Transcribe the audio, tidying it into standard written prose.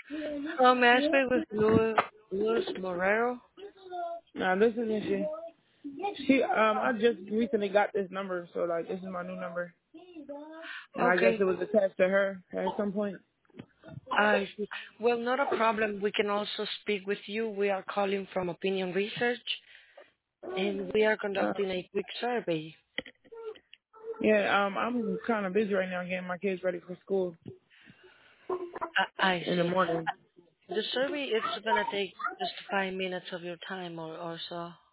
May I speak with Luz Morero? Nah, this isn't she. I just recently got this number, so like this is my new number, and I guess Okay, it was attached to her at some point. I see. Well, not a problem. We can also speak with you. We are calling from Opinion Research, and we are Uh, conducting a quick survey. yeah, I'm kind of busy right now getting my kids ready for school I in the see. morning. The survey is gonna take just 5 minutes of your time or so.